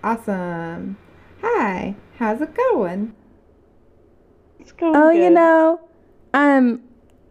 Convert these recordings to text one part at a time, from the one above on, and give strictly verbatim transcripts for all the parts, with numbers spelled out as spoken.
Awesome. Hi, how's it going? It's going Oh, you good. know, I'm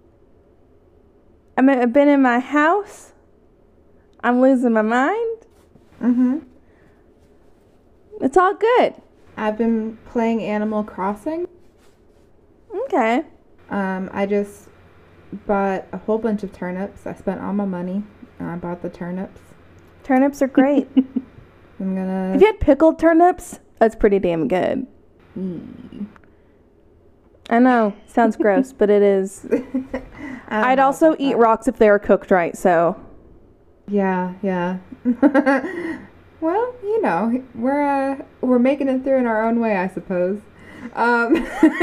I'm I've been in my house. I'm losing my mind. Mm-hmm. It's all good. I've been playing Animal Crossing. Okay. Um, I just bought a whole bunch of turnips. I spent all my money and I bought the turnips. Turnips are great. I'm gonna. Have you had pickled turnips? That's pretty damn good. Mm. I know, sounds gross, but it is. I don't I'd know also about eat that. rocks if they were cooked right, so. Yeah, yeah. Well, you know, we're uh, we're making it through in our own way, I suppose. Um,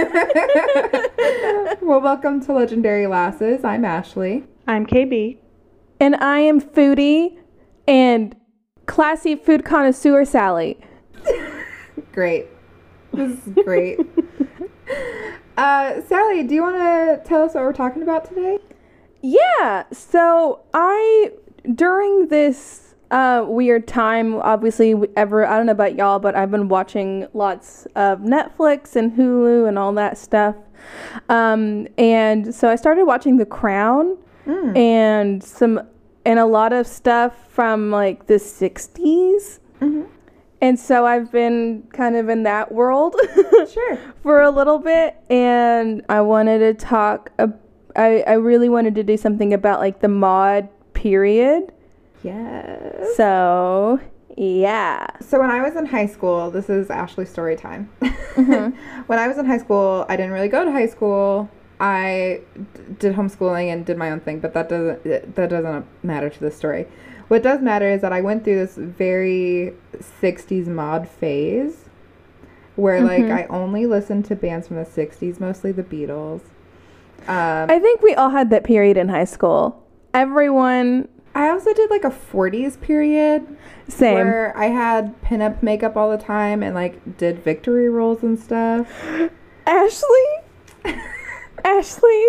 well, welcome to Legendary Lasses. I'm Ashley. I'm K B. And I am foodie and classy food connoisseur Sally. Great. This is great. uh, Sally, do you want to tell us what we're talking about today? Yeah, so I, during this uh, weird time, obviously, ever, I don't know about y'all, but I've been watching lots of Netflix and Hulu and all that stuff. Um, and so I started watching The Crown Mm. and some, and a lot of stuff from like the sixties. Mm-hmm. And so I've been kind of in that world Sure. for a little bit, and I wanted to talk. Uh, I I really wanted to do something about like the mod period. Yes. So yeah. So when I was in high school, this is Ashley's story time. Mm-hmm. When I was in high school, I didn't really go to high school. I d- did homeschooling and did my own thing, but that doesn't that doesn't matter to the story. What does matter is that I went through this very sixties mod phase where like Mhm. I only listened to bands from the sixties, mostly the Beatles. Um, I think we all had that period in high school. Everyone, I also did like a forties period same. where I had pinup makeup all the time and like did victory rolls and stuff. Ashley, Ashley.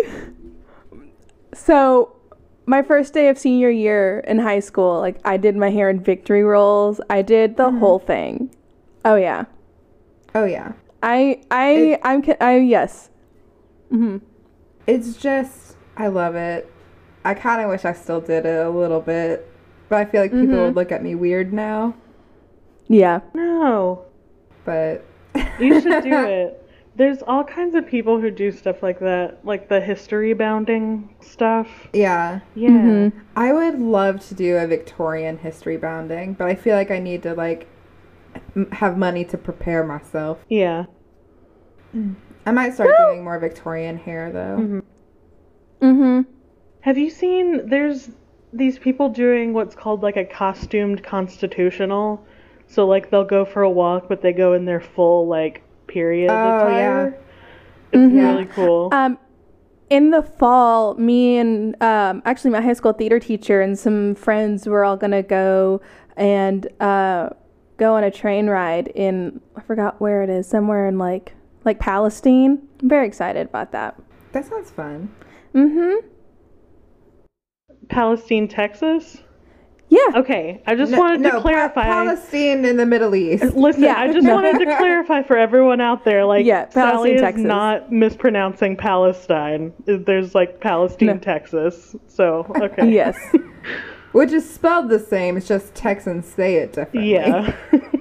So, my first day of senior year in high school, like I did my hair in victory rolls. I did the Mhm. whole thing. Oh yeah. Oh yeah. I I It- I'm ca- I yes. Mhm. It's just, I love it. I kind of wish I still did it a little bit, but I feel like people Mhm. would look at me weird now. Yeah. No, But you should do it. There's all kinds of people who do stuff like that, like the history bounding stuff. Yeah, Yeah. Mhm. I would love to do a Victorian history bounding, but I feel like I need to like m- have money to prepare myself. Yeah. I might start Well- doing more Victorian hair though. hmm Mhm. Have you seen, there's these people doing what's called like a costumed constitutional. So like they'll go for a walk, but they go in their full like period Oh, attire. It's Mhm. really cool. Um, in the fall, me and um, actually my high school theater teacher and some friends were all gonna go and uh, go on a train ride in I forgot where it is, somewhere in like like Palestine. I'm very excited about that. That sounds fun. Mhm. Palestine, Texas? Yeah. Okay, I just No- wanted no, to Pa- clarify. Palestine in the Middle East. Listen, Yeah. I just No. wanted to clarify for everyone out there, like, Yeah, Sally Palestine, is Texas. not mispronouncing Palestine. There's, like, Palestine, No. Texas. So, okay. Yes. Which is spelled the same, it's just Texans say it differently. Yeah.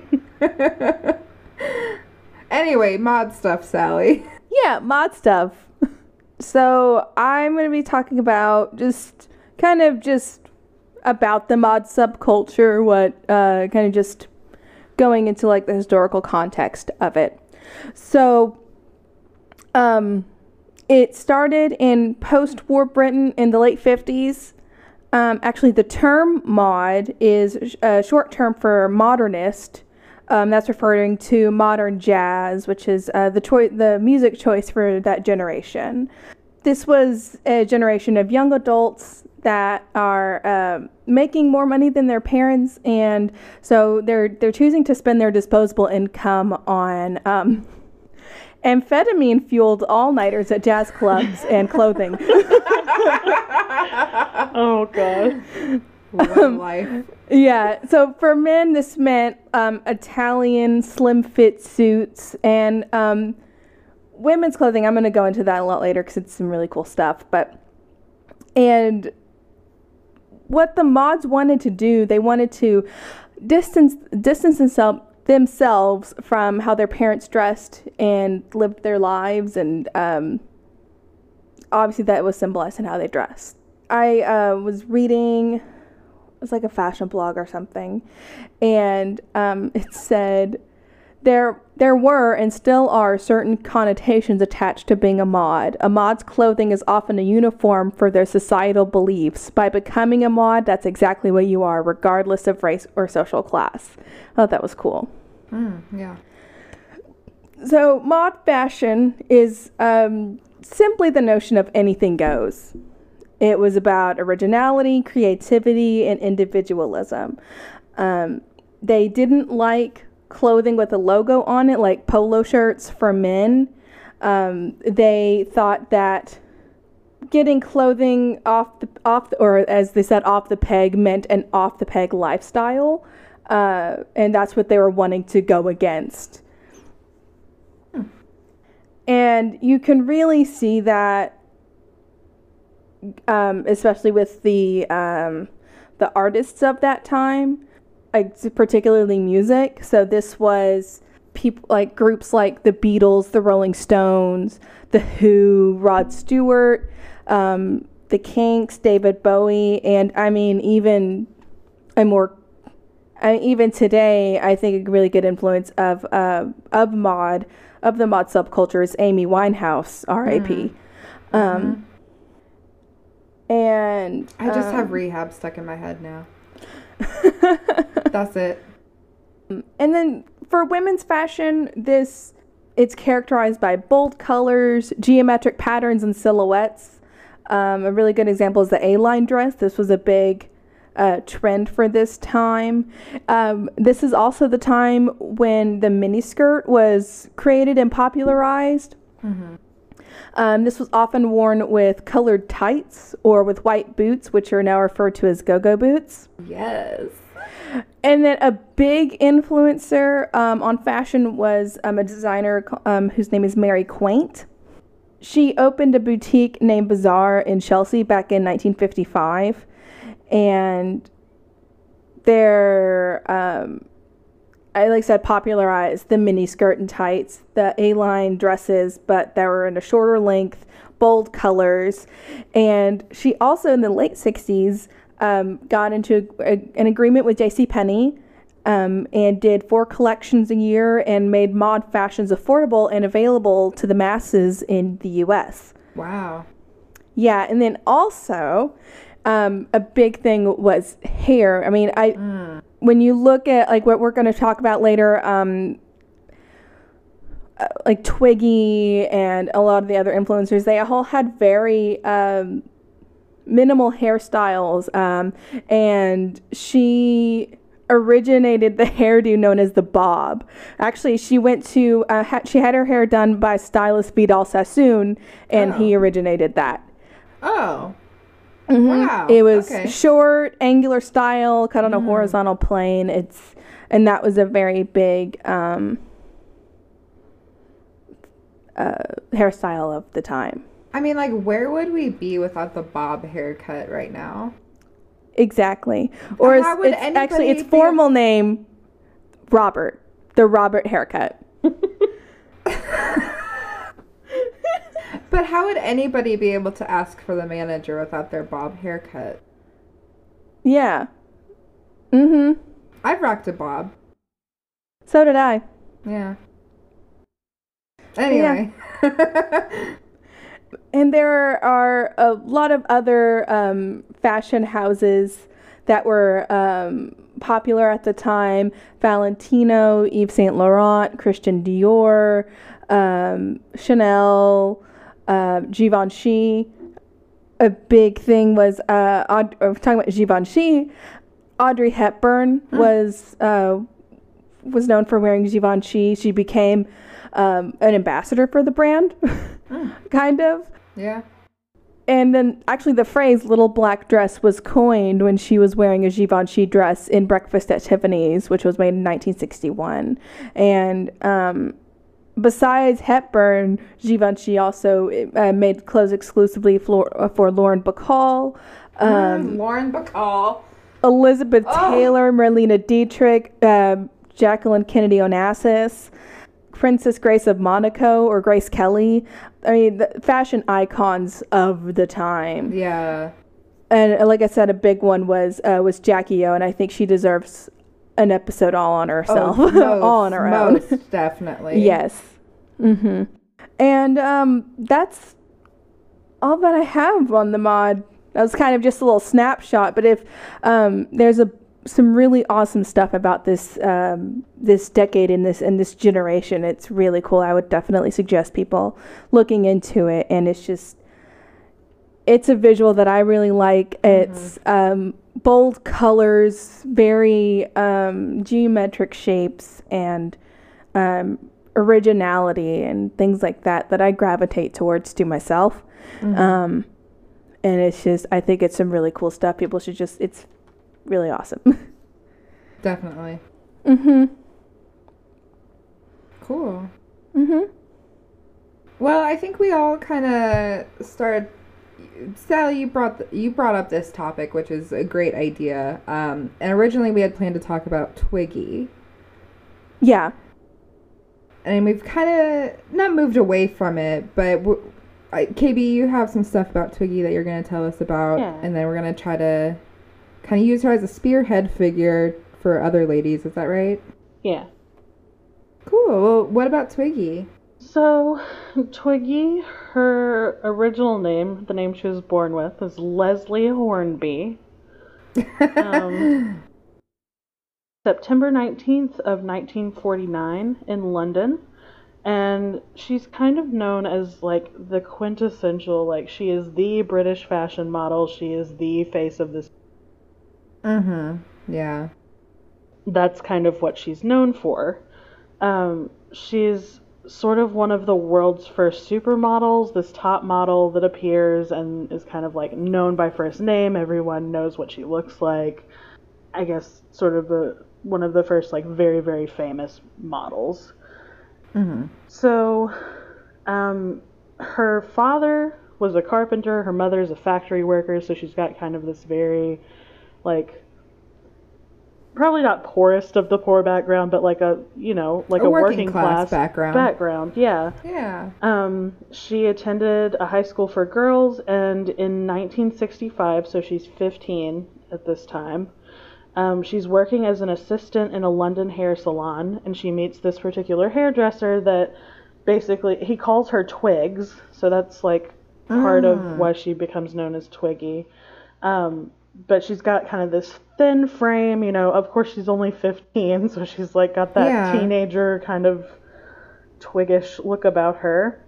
Anyway, mod stuff, Sally. Yeah, mod stuff. So I'm going to be talking about just kind of just about the mod subculture, what uh, kind of just going into like the historical context of it. So um, it started in post-war Britain in the late fifties. Um, actually, the term mod is a short term for modernist. Um, that's referring to modern jazz, which is uh, the choi- the music choice for that generation. This was a generation of young adults that are um making more money than their parents, and so they're they're choosing to spend their disposable income on um, amphetamine fueled all nighters at jazz clubs and clothing. Oh, God. What a life. Yeah, so for men, this meant um, Italian slim fit suits and um, women's clothing. I'm going to go into that a lot later because it's some really cool stuff. But and what the mods wanted to do, they wanted to distance distance themselves themselves from how their parents dressed and lived their lives, and um, obviously that was symbolized in how they dressed. I uh, was reading, it was like a fashion blog or something, and um, it said there there were and still are certain connotations attached to being a mod. A mod's clothing is often a uniform for their societal beliefs. By becoming a mod, that's exactly what you are, regardless of race or social class. I thought that was cool. Mm, yeah. So mod fashion is um, simply the notion of anything goes. It was about originality, creativity, and individualism. Um, they didn't like clothing with a logo on it, like polo shirts for men. Um, they thought that getting clothing off the off the, or as they said, off the peg meant an off the peg lifestyle, uh, and that's what they were wanting to go against. Hmm. And you can really see that, um, especially with the um, the artists of that time. Like particularly music. So this was people like groups like the Beatles, the Rolling Stones, the Who, Rod Stewart, um, the Kinks, David Bowie, and I mean even a more I mean, even today I think a really good influence of uh, of mod of the mod subculture is Amy Winehouse, R I P Mm-hmm. Um, and I just um, have Rehab stuck in my head now. That's it. And then for women's fashion, this it's characterized by bold colors, geometric patterns, and silhouettes. Um, a really good example is the A-line dress. This was a big uh, trend for this time. Um, this is also the time when the miniskirt was created and popularized. Mm-hmm. Um, this was often worn with colored tights or with white boots, which are now referred to as go-go boots. Yes. And then a big influencer um, on fashion was um, a designer um, whose name is Mary Quaint. She opened a boutique named Bazaar in Chelsea back in nineteen fifty-five. And they're, um, I like I said, popularized the mini skirt and tights, the A-line dresses, but they were in a shorter length, bold colors. And she also in the late sixties um, got into a, an agreement with JCPenney um, and did four collections a year and made mod fashions affordable and available to the masses in the U S. Wow. Yeah, and then also um, a big thing was hair. I mean, I mm. when you look at like what we're going to talk about later, um, uh, like Twiggy and a lot of the other influencers, they all had very um, minimal hairstyles, um, and she originated the hairdo known as the bob. Actually, she went to uh, ha- she had her hair done by stylist Vidal Sassoon, and oh. he originated that. Oh. Mm-hmm. Wow. It was okay. short, angular style, cut on mm. a horizontal plane. It's and that was a very big um, uh, hairstyle of the time. I mean, like, where would we be without the bob haircut right now? Exactly. Or it's, it's actually its formal a- name, Robert. The Robert haircut. But how would anybody be able to ask for the manager without their bob haircut? Yeah. Mm-hmm. I've rocked a bob. So did I. Yeah. Anyway. Yeah. And there are a lot of other um, fashion houses that were um, popular at the time. Valentino, Yves Saint Laurent, Christian Dior, um, Chanel, uh, Givenchy. A big thing was, uh, Aud- or talking about Givenchy, Audrey Hepburn mm. was uh, was known for wearing Givenchy. She became um, an ambassador for the brand, mm. kind of. Yeah. and then actually the phrase "little black dress" was coined when she was wearing a Givenchy dress in Breakfast at Tiffany's, which was made in nineteen sixty-one. And um, besides Hepburn, Givenchy also uh, made clothes exclusively for, uh, for Lauren Bacall, um, mm, Lauren Bacall, Elizabeth oh. Taylor, Marlene Dietrich, uh, Jacqueline Kennedy Onassis, Princess Grace of Monaco, or Grace Kelly. I mean, the fashion icons of the time. Yeah. And like I said, a big one was uh, was Jackie O, and I think she deserves an episode all on herself, oh, most, all on her most own. Definitely. Yes. Mm-hmm. And um, that's all that I have on the mod. That was kind of just a little snapshot, but if um, there's a some really awesome stuff about this um, this decade and this and this generation. It's really cool. I would definitely suggest people looking into it. And it's just, it's a visual that I really like. Mm-hmm. It's um, bold colors, very um, geometric shapes, and um, originality and things like that that I gravitate towards to myself. Mm-hmm. Um, and it's just, I think it's some really cool stuff. People should just, it's really awesome. Definitely. Mm-hmm. Cool. Mm-hmm. Well, I think we all kind of started. Sally, you brought the, you brought up this topic, which is a great idea. Um, and originally we had planned to talk about Twiggy. Yeah. And we've kind of not moved away from it, but we're, I, K B, you have some stuff about Twiggy that you're going to tell us about, yeah. and then we're going to try to kind of use her as a spearhead figure for other ladies. Is that right? Yeah. Cool. Well, what about Twiggy? So, Twiggy, her original name, the name she was born with, is Leslie Hornby. um, September nineteenth of nineteen forty-nine in London. And she's kind of known as, like, the quintessential, like, she is the British fashion model. She is the face of this. Mm-hmm. Yeah. That's kind of what she's known for. Um, she's sort of one of the world's first supermodels, this top model that appears and is kind of, like, known by first name. Everyone knows what she looks like. I guess sort of the one of the first, like, very, very famous models. Mm-hmm. So, um, her father was a carpenter, her mother's a factory worker, so she's got kind of this very, like, probably not poorest of the poor background, but like a, you know, like a, a working, working class, class background. Background, yeah. Yeah. Um, she attended a high school for girls, and in nineteen sixty-five, so she's fifteen at this time, Um, she's working as an assistant in a London hair salon, and she meets this particular hairdresser that basically, he calls her Twigs, so that's like part mm. of why she becomes known as Twiggy. Um, but she's got kind of this thin frame, you know, of course she's only fifteen, so she's like got that yeah. teenager kind of twiggish look about her.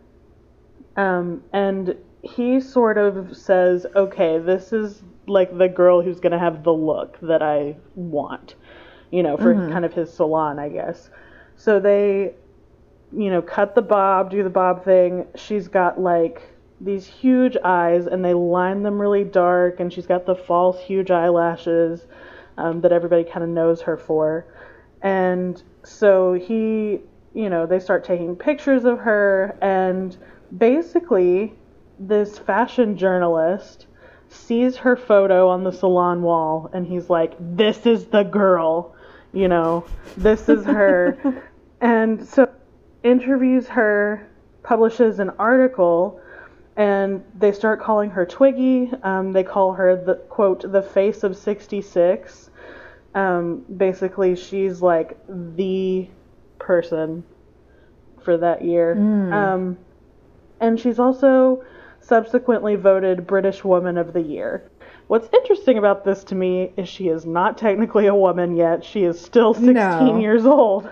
Um, and he sort of says, okay, this is like the girl who's going to have the look that I want, you know, for mm-hmm. kind of his salon, I guess. So they, you know, cut the bob, do the bob thing. She's got like these huge eyes, and they line them really dark, and she's got the false huge eyelashes um, that everybody kind of knows her for. And so he, you know, they start taking pictures of her, and basically this fashion journalist sees her photo on the salon wall, and he's like, this is the girl, you know, this is her. And so interviews her, publishes an article, and they start calling her Twiggy. Um, they call her, the quote, the face of sixty-six. Um, basically, she's like the person for that year. Mm. Um, and she's also subsequently voted British Woman of the Year. What's interesting about this to me is she is not technically a woman yet. She is still sixteen no. years old.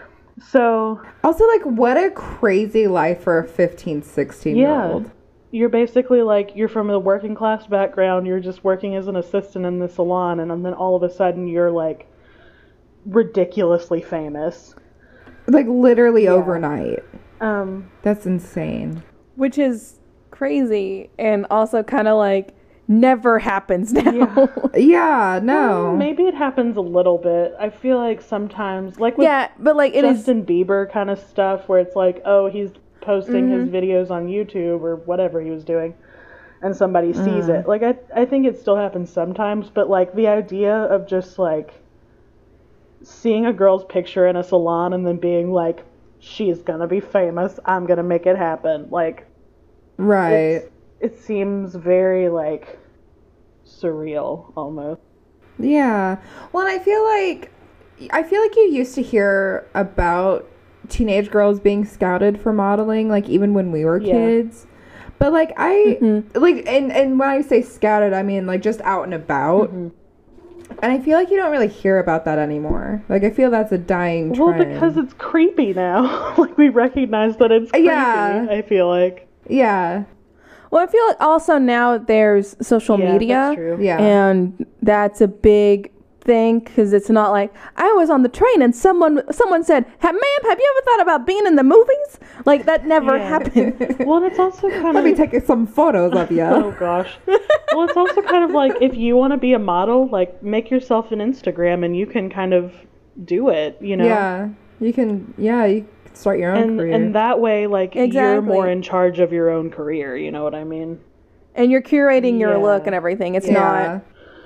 So also, like, what a crazy life for a fifteen, sixteen year old. Yeah. You're basically like, you're from a working class background, you're just working as an assistant in the salon, and then all of a sudden you're like ridiculously famous. Like literally yeah. overnight. Um That's insane. Which is crazy and also kind of like never happens now. Yeah. Yeah, no. Maybe it happens a little bit. I feel like sometimes, like with Yeah, but like it is. Justin Bieber kind of stuff, where it's like, oh, he's posting his Mhm. videos on YouTube or whatever he was doing, and somebody sees Mm. it. Like, I, I think it still happens sometimes, but like the idea of just like seeing a girl's picture in a salon and then being like, she's gonna be famous, I'm gonna make it happen. Like, Right. it's, it seems very like surreal almost. Yeah. Well, and I feel like I feel like you used to hear about teenage girls being scouted for modeling, like even when we were Yeah. kids. But like I Mhm. like and and when I say scouted, I mean like just out and about. Mhm. And I feel like you don't really hear about that anymore. Like I feel that's a dying Well, trend. because it's creepy now. Like, we recognize that it's creepy, Yeah. I feel like. yeah. Well, I feel like also now there's social Yeah, media. that's true. Yeah. And that's a big thing because it's not like I was on the train and someone someone said, hey, ma'am, have you ever thought about being in the movies? Like that never Yeah. happened. Well, and it's also kind Let me of... take some photos of you. Oh, gosh. Well, it's also kind of like, if you want to be a model, like, make yourself an Instagram and you can kind of do it, you know? Yeah. You can yeah, you can start your own And, career. and that way, like, you're Exactly. more in charge of your own career, you know what I mean? And you're curating your Yeah. look and everything. It's yeah. not.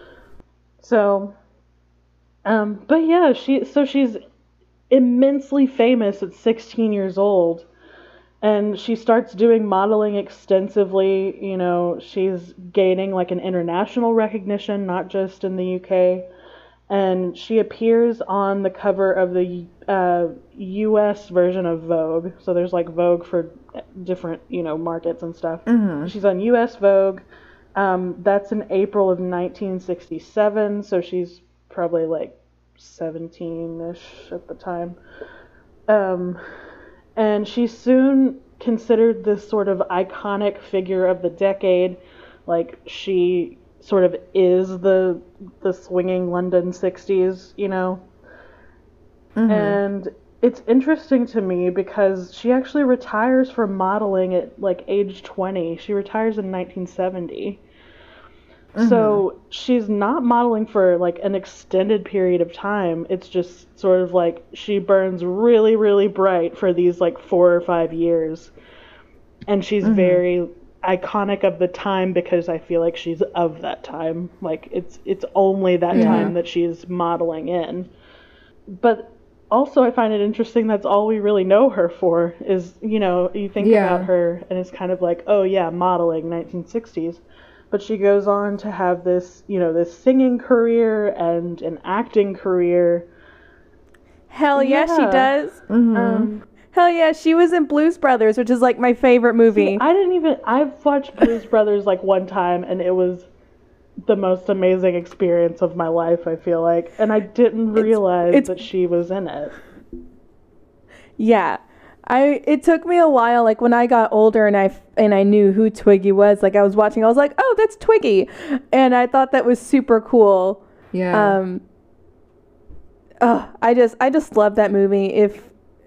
So, um, but yeah, she so she's immensely famous at sixteen years old, and she starts doing modeling extensively. You know, she's gaining like an international recognition, not just in the U K. And she appears on the cover of the uh, U S version of Vogue. So there's like Vogue for different, you know, markets and stuff. Mhm. She's on U S Vogue. Um, that's in April of nineteen sixty-seven, so she's probably like seventeen-ish at the time. Um, and she's soon considered this sort of iconic figure of the decade. Like, she sort of is the the swinging London sixties, you know? Mhm. And it's interesting to me because she actually retires from modeling at like age twenty. She retires in nineteen seventy. So she's not modeling for like an extended period of time. It's just sort of like she burns really, really bright for these like four or five years. And she's Mhm. very iconic of the time because I feel like she's of that time. Like, it's it's only that Yeah. time that she's modeling in. But also I find it interesting that's all we really know her for is, you know, you think Yeah. about her and it's kind of like, oh yeah, modeling, nineteen sixties. But she goes on to have this, you know, this singing career and an acting career. Hell yeah, she Yeah. does. Mhm. Um, Hell yeah, she was in Blues Brothers, which is like my favorite movie. See, I didn't even. I've watched Blues Brothers like one time, and it was the most amazing experience of my life. I feel like, and I didn't realize it's- that she was in it. Yeah. I it took me a while, like when I got older and I f- and I knew who Twiggy was, like I was watching, I was like, oh, that's Twiggy, and I thought that was super cool. Yeah. Um, oh, I just I just love that movie. If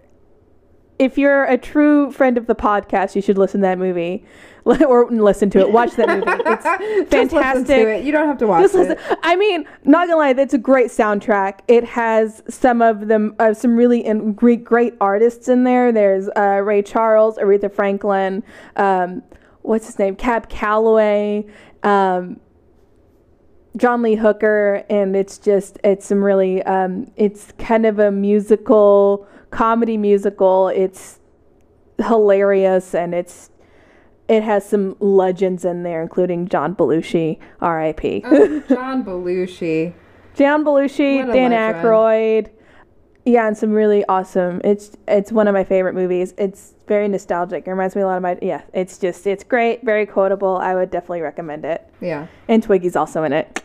if you're a true friend of the podcast, you should listen to that movie, or listen to it. Watch that movie. It's Just fantastic. listen to it. You don't have to watch Just listen. it. I mean, not gonna lie, that's a great soundtrack. It has some of them, uh, some really in, great, great artists in there. There's uh, Ray Charles, Aretha Franklin, um, what's his name, Cab Calloway, um, John Lee Hooker, and it's just it's some really um, it's kind of a musical comedy musical. It's hilarious and it's it has some legends in there, including John Belushi, R I P Oh, John Belushi. John Belushi, What a Dan legend. Aykroyd. Yeah, and some really awesome. It's it's one of my favorite movies. It's very nostalgic. It reminds me a lot of my yeah. It's just it's great, very quotable. I would definitely recommend it. Yeah. And Twiggy's also in it.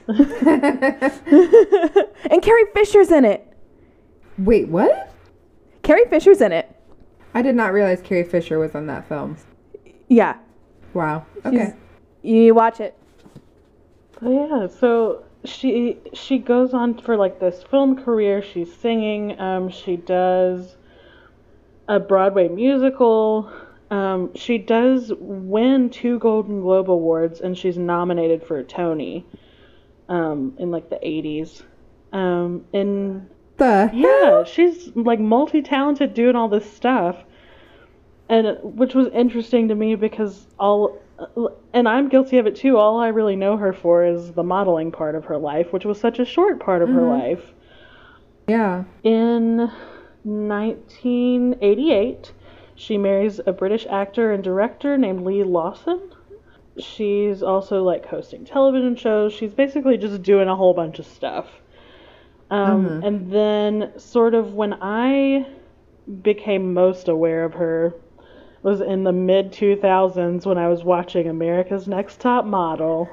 And Carrie Fisher's in it. Wait, what? Carrie Fisher's in it. I did not realize Carrie Fisher was on that film. Yeah. Wow. She's- Okay. You watch it. But yeah, so she she goes on for like this film career. She's singing. Um, she does a Broadway musical. Um, she does win two Golden Globe Awards, and she's nominated for a Tony um, in like the eighties. Um, and The yeah, she's like multi-talented doing all this stuff. And it- which was interesting to me because all, and I'm guilty of it too, all I really know her for is the modeling part of her life, which was such a short part of her life. Yeah. In nineteen eighty-eight, she marries a British actor and director named Lee Lawson. She's also like hosting television shows. She's basically just doing a whole bunch of stuff. Um, Mhm. And then, sort of, when I became most aware of her was in the mid two thousands when I was watching America's Next Top Model.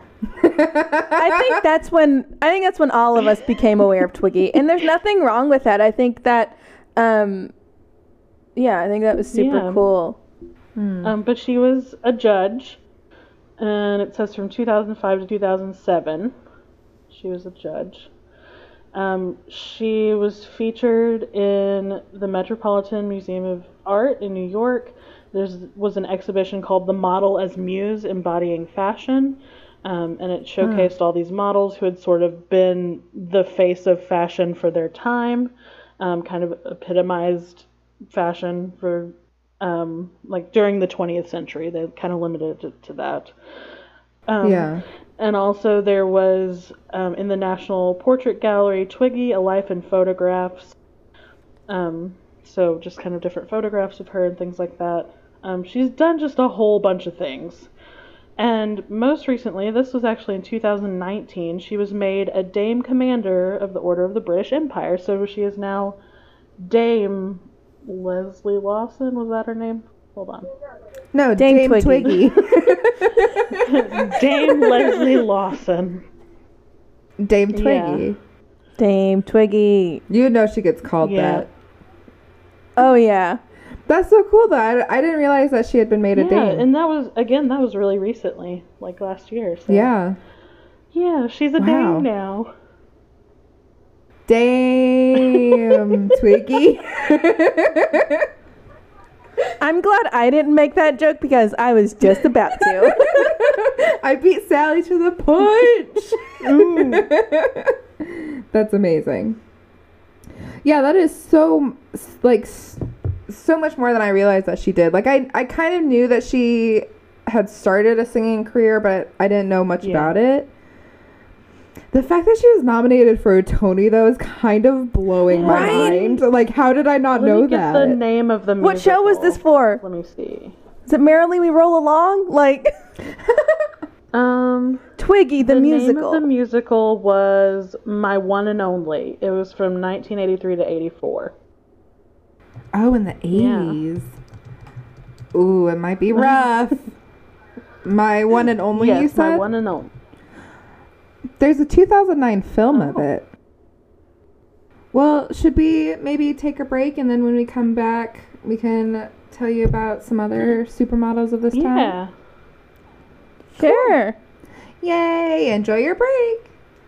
I think that's when I think that's when all of us became aware of Twiggy, and there's nothing wrong with that. I think that, um, yeah, I think that was super Yeah. cool. Um, but she was a judge, and it says from two thousand five to two thousand seven, she was a judge. Um, she was featured in the Metropolitan Museum of Art in New York. There was an exhibition called The Model as Muse Embodying Fashion, um, and it showcased all these models who had sort of been the face of fashion for their time, um, kind of epitomized fashion for um, like during the twentieth century. They kind of limited it to that. Um, Yeah. And also there was, um, in the National Portrait Gallery, Twiggy, A Life in Photographs. Um, so just kind of different photographs of her and things like that. Um, she's done just a whole bunch of things. And most recently, this was actually in two thousand nineteen, she was made a Dame Commander of the Order of the British Empire. So she is now Dame Leslie Lawson. Was that her name? Hold on. No, Dame Dame, Twiggy. Twiggy. Dame Leslie Lawson. Dame Twiggy. Dame Twiggy. You know she gets called Yeah. that. Oh yeah. That's so cool though. I, I didn't realize that she had been made a Yeah, dame. and that was, again, that was really recently, like last year. So. Yeah. Yeah, she's a Wow. dame now. Dame Twiggy. I'm glad I didn't make that joke because I was just about to. I beat Sally to the punch. That's amazing. Yeah, that is so like s- so much more than I realized that she did. Like I I kind of knew that she had started a singing career, but I didn't know much Yeah. about it. The fact that she was nominated for a Tony though is kind of blowing my Right? mind. Like how did I not Let know me get that? the name of the musical. What show was this for? Let me see. Is it Merrily We Roll Along? Like Um, Twiggy the, the musical. name of the musical was My One and Only. It was from nineteen eighty-three to eighty-four. Oh, in the Yeah. eighties. Ooh, it might be rough. My one and only, you Yes, said? My One and Only. There's a two thousand nine film of Oh. it. Well, should we maybe take a break and then when we come back, we can tell you about some other supermodels of this time? Yeah. Sure. Yay! Enjoy your break.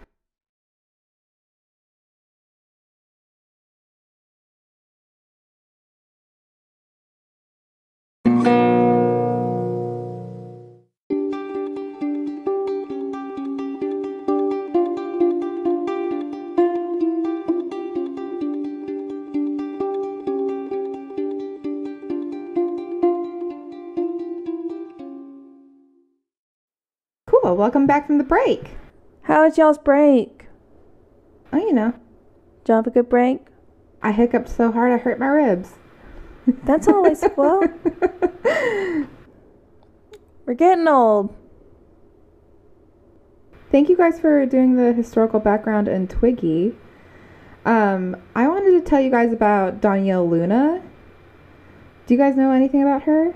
Cool. Welcome back from the break. How was y'all's break? Oh, you know, Did y'all have a good break? I hiccuped so hard I hurt my ribs. That's always well. We're getting old. Thank you guys for doing the historical background in Twiggy. Um, I wanted to tell you guys about Danielle Luna. Do you guys know anything about her?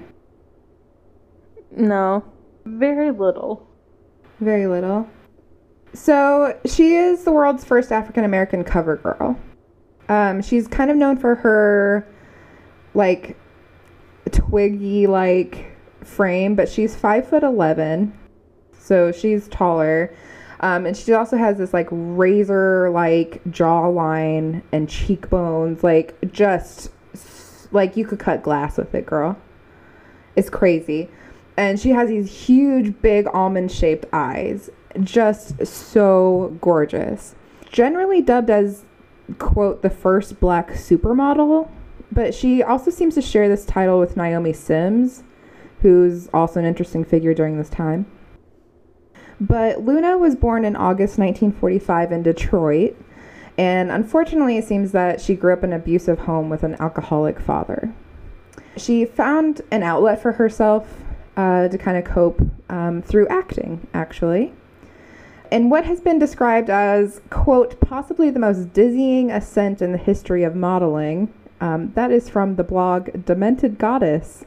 No. Very little. Very little. So she is the world's first African American cover girl. Um, she's kind of known for her like Twiggy like frame, but she's five foot eleven, so she's taller. Um, and she also has this like razor like jawline and cheekbones, like just s- like you could cut glass with it, girl. is crazy. And she has these huge, big almond-shaped eyes. Just so gorgeous. Generally dubbed as, quote, the first black supermodel. But she also seems to share this title with Naomi Sims, who's also an interesting figure during this time. But Luna was born in August nineteen forty-five in Detroit. And unfortunately, it seems that she grew up in an abusive home with an alcoholic father. She found an outlet for herself uh, to kind of cope um, through acting, actually. And what has been described as, quote, possibly the most dizzying ascent in the history of modeling. Um, that is from the blog Demented Goddess.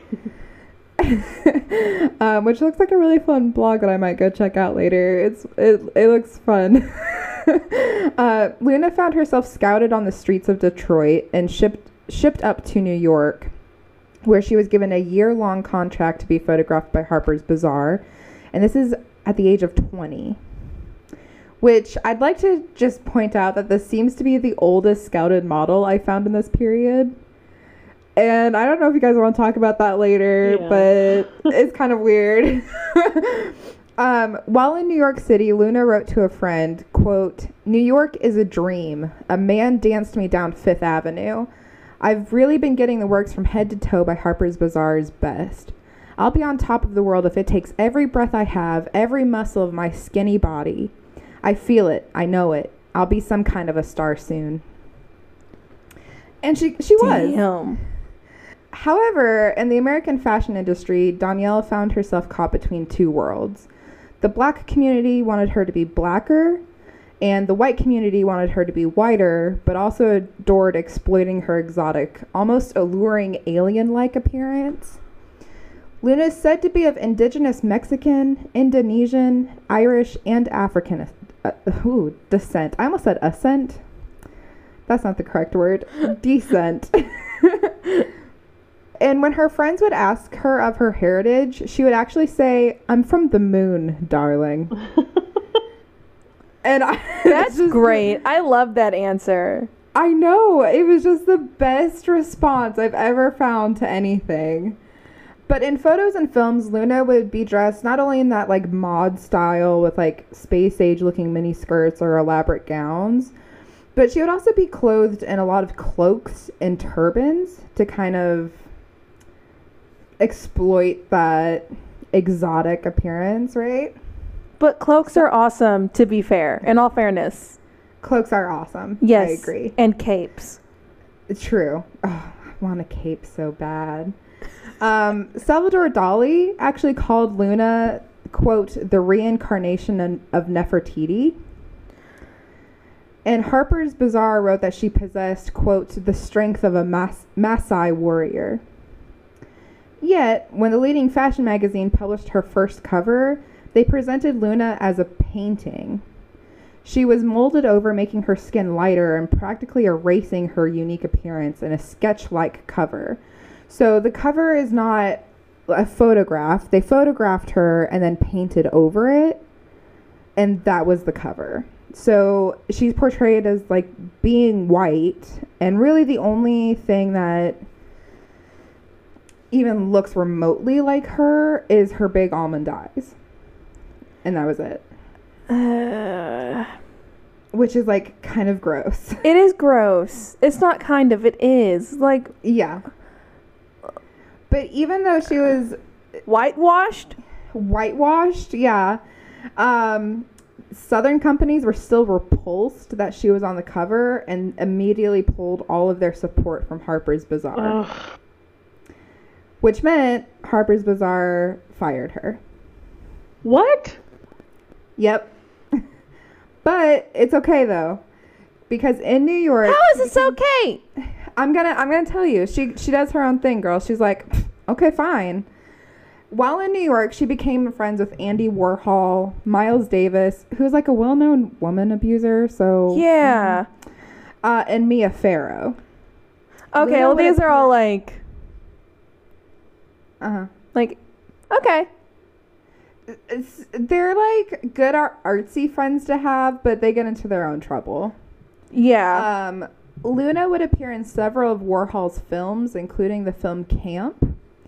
um, which looks like a really fun blog that I might go check out later. It's It, it looks fun. uh, Luna found herself scouted on the streets of Detroit and shipped shipped up to New York, where she was given a year-long contract to be photographed by Harper's Bazaar. And this is at the age of twenty. Which I'd like to just point out that this seems to be the oldest scouted model I found in this period. And I don't know if you guys want to talk about that later, yeah. But it's kind of weird. um, while in New York City, Luna wrote to a friend, quote, New York is a dream. A man danced me down Fifth Avenue. I've really been getting the works from head to toe by Harper's Bazaar's best. I'll be on top of the world if it takes every breath I have, every muscle of my skinny body. I feel it. I know it. I'll be some kind of a star soon. And she, she was. Damn. However, in the American fashion industry, Danielle found herself caught between two worlds. The black community wanted her to be blacker, and the white community wanted her to be whiter, but also adored exploiting her exotic, almost alluring alien-like appearance. Luna is said to be of indigenous Mexican, Indonesian, Irish, and African uh, ooh, descent. I almost said ascent. That's not the correct word. Descent. And when her friends would ask her of her heritage, she would actually say, I'm from the moon, darling. And I, that's just great. I love that answer. I know. It was just the best response I've ever found to anything. But in photos and films, Luna would be dressed not only in that like mod style with like space age looking mini skirts or elaborate gowns, but she would also be clothed in a lot of cloaks and turbans to kind of exploit that exotic appearance, right? But cloaks are awesome, to be fair. In all fairness. Cloaks are awesome. Yes. I agree. And capes. True. Oh, I want a cape so bad. Um, Salvador Dali actually called Luna, quote, the reincarnation of Nefertiti. And Harper's Bazaar wrote that she possessed, quote, the strength of a Mas- Maasai warrior. Yet, when the leading fashion magazine published her first cover, they presented Luna as a painting. She was molded over, making her skin lighter and practically erasing her unique appearance in a sketch-like cover. So the cover is not a photograph. They photographed her and then painted over it, and that was the cover. So she's portrayed as like being white, and really the only thing that even looks remotely like her is her big almond eyes. And that was it. Uh, Which is like kind of gross. It is gross. It's not kind of, it is. Like, yeah. But even though she was whitewashed? Whitewashed, yeah. Um, Southern companies were still repulsed that she was on the cover and immediately pulled all of their support from Harper's Bazaar. Ugh. Which meant Harper's Bazaar fired her. What? Yep. But it's okay though, because in New York. How is this okay? I'm gonna I'm gonna tell you. She she does her own thing, girl. She's like, okay, fine. While in New York, she became friends with Andy Warhol, Miles Davis, who's like a well-known woman abuser. So yeah, uh, and Mia Farrow. Okay, Luna well these appear- are all like, uh huh. like, okay. It's, they're like good art- artsy friends to have, but they get into their own trouble. Yeah. Um, Luna would appear in several of Warhol's films, including the film Camp.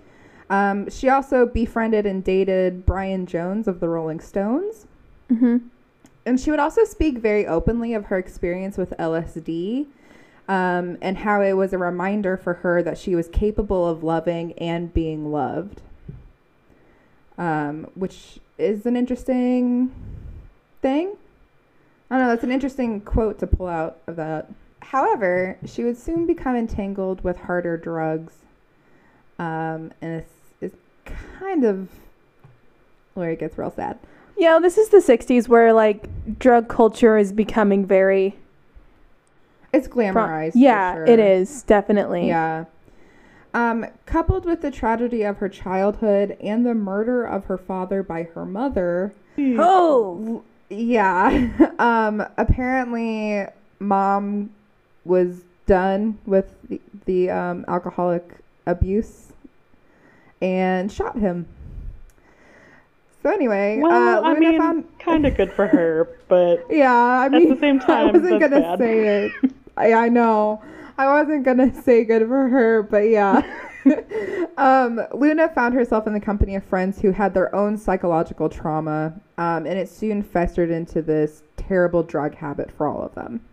Um, she also befriended and dated Brian Jones of the Rolling Stones. Mm-hmm. And she would also speak very openly of her experience with L S D, um, and how it was a reminder for her that she was capable of loving and being loved. Um, which is an interesting thing. I don't know, that's an interesting quote to pull out of that. However, she would soon become entangled with harder drugs. Um, and it's, it's kind of where it gets real sad. Yeah, this is the sixties where, like, drug culture is becoming very... It's glamorized. Yeah, for sure. it is, definitely. Yeah. Um, coupled with the tragedy of her childhood and the murder of her father by her mother. Oh! Yeah. um, apparently, mom was done with the, the um, alcoholic abuse and shot him. So anyway, well, uh, I Luna mean, found... kind of good for her, but yeah, I mean, at the same time, I wasn't that's gonna bad. say it. I, I know. I wasn't gonna say good for her, but yeah. um, Luna found herself in the company of friends who had their own psychological trauma, um, and it soon festered into this terrible drug habit for all of them.